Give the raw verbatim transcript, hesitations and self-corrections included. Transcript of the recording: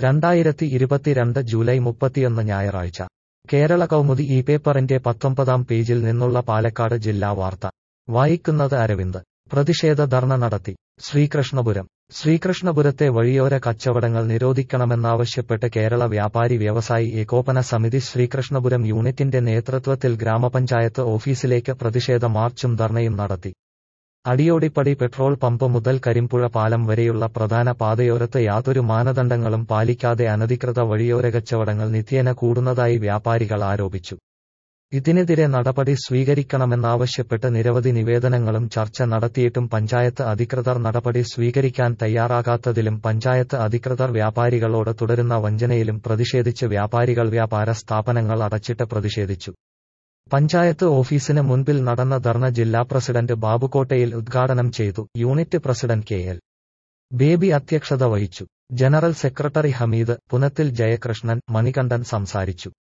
രണ്ടായിരത്തി ഇരുപത്തിരണ്ട് ജൂലൈ മുപ്പത്തിയൊന്ന് ഞായറാഴ്ച കേരള കൗമുദി ഈ പേപ്പറിന്റെ പത്തൊമ്പതാം പേജിൽ നിന്നുള്ള പാലക്കാട് ജില്ലാ വാർത്ത വായിക്കുന്നത് അരവിന്ദ്. പ്രതിഷേധ ധർണ നടത്തി ശ്രീകൃഷ്ണപുരം. ശ്രീകൃഷ്ണപുരത്തെ വഴിയോര കച്ചവടങ്ങൾ നിരോധിക്കണമെന്നാവശ്യപ്പെട്ട് കേരള വ്യാപാരി വ്യവസായി ഏകോപന സമിതി ശ്രീകൃഷ്ണപുരം യൂണിറ്റിന്റെ നേതൃത്വത്തിൽ ഗ്രാമപഞ്ചായത്ത് ഓഫീസിലേക്ക് പ്രതിഷേധ മാർച്ചും ധർണയും നടത്തി. അടിയോടിപ്പടി പെട്രോൾ പമ്പ് മുതൽ കരിമ്പുഴ പാലം വരെയുള്ള പ്രധാന പാതയോരത്ത് യാതൊരു മാനദണ്ഡങ്ങളും പാലിക്കാതെ അനധികൃത വഴിയോര കച്ചവടങ്ങൾ നിത്യേന കൂടുന്നതായി വ്യാപാരികൾ ആരോപിച്ചു. ഇതിനെതിരെ നടപടി സ്വീകരിക്കണമെന്നാവശ്യപ്പെട്ട് നിരവധി നിവേദനങ്ങളും ചർച്ച നടത്തിയിട്ടും പഞ്ചായത്ത് അധികൃതർ നടപടി സ്വീകരിക്കാൻ തയ്യാറാകാത്തതിലും പഞ്ചായത്ത് അധികൃതർ വ്യാപാരികളോട് തുടരുന്ന വഞ്ചനയിലും പ്രതിഷേധിച്ച് വ്യാപാരികൾ വ്യാപാര സ്ഥാപനങ്ങൾ അടച്ചിട്ട് പ്രതിഷേധിച്ചു. പഞ്ചായത്ത് ഓഫീസിന് മുൻപിൽ നടന്ന ധർണ ജില്ലാ പ്രസിഡന്റ് ബാബുക്കോട്ടയിൽ ഉദ്ഘാടനം ചെയ്തു. Unit president K L Baby അധ്യക്ഷത വഹിച്ചു. ജനറൽ സെക്രട്ടറി ഹമീദ്, പുനത്തിൽ ജയകൃഷ്ണൻ, മണികണ്ഠൻ സംസാരിച്ചു.